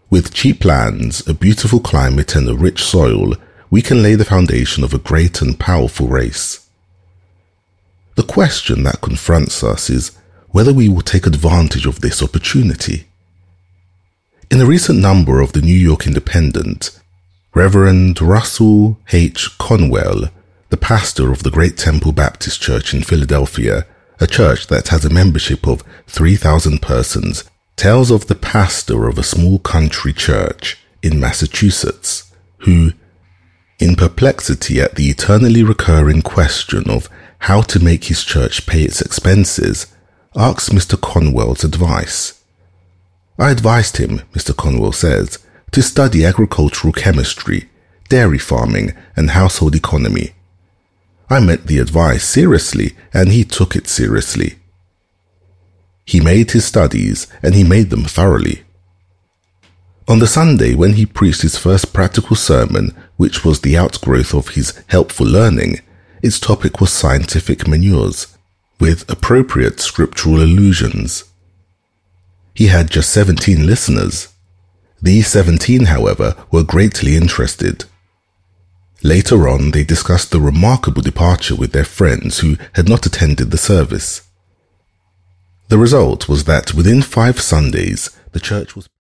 With cheap lands, a beautiful climate and a rich soil, we can lay the foundation of a great and powerful race. The question that confronts us is whether we will take advantage of this opportunity. In a recent number of the New York Independent, Reverend Russell H. Conwell, the pastor of the Great Temple Baptist Church in Philadelphia, a church that has a membership of 3,000 persons, tells of the pastor of a small country church in Massachusetts, who, in perplexity at the eternally recurring question of how to make his church pay its expenses, asks Mr. Conwell's advice. I advised him, Mr. Conwell says, to study agricultural chemistry, dairy farming, and household economy. I meant the advice seriously, and he took it seriously. He made his studies, and he made them thoroughly. On the Sunday when he preached his first practical sermon, which was the outgrowth of his helpful learning, its topic was scientific manures, with appropriate scriptural allusions. He had just 17 listeners. These 17, however, were greatly interested. Later on, they discussed the remarkable departure with their friends who had not attended the service. The result was that within 5 Sundays, the church was